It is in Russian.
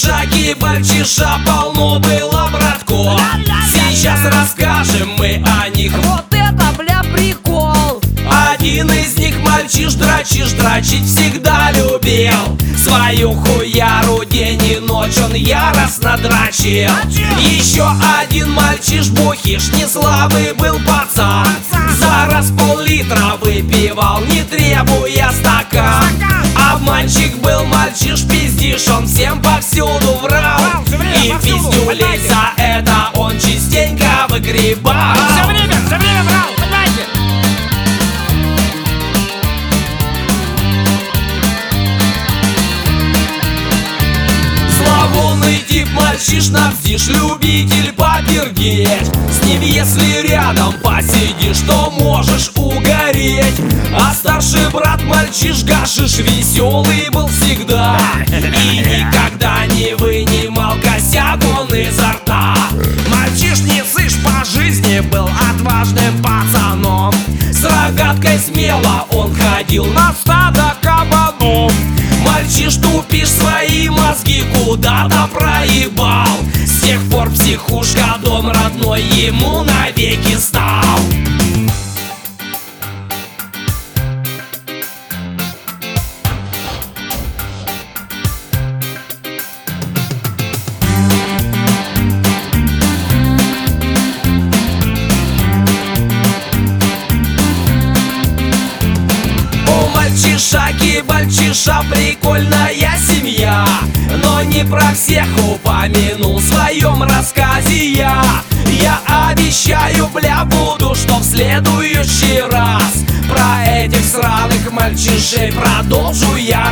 Мальчишаки, мальчиша, полно было, братко. Сейчас расскажем мы о них. Вот это, бля, прикол. Один из них мальчиш, дрочить всегда любил. Свою хуяру день и ночь он яростно дрочил. Еще один мальчиш, бухиш, не слабый был пацан. За раз пол-литра выпивал, не требуя стакан. Обманщик был мальчиш, пиздишь, он всем повсюду врал. И пиздюлей за это он частенько выгребал. Все время врал, понимаете? Зловонный тип мальчиш, навздишь, любитель попердеть. С ним если рядом посидишь, то можешь угореть. А старший брат мальчиш, гашиш, веселый был всегда. И никогда не вынимал косяк он изо рта. Мальчиш, не сышь, по жизни был отважным пацаном. С рогаткой смело он ходил на стадо кабанов. Мальчиш, тупишь, свои мозги куда-то проебал. С тех пор психушка дом родной ему навеки стал. Мальчишаки, мальчиша, прикольная семья. Но не про всех упомянул в своем рассказе я. Я обещаю, бля, буду, что в следующий раз про этих сраных мальчишей продолжу я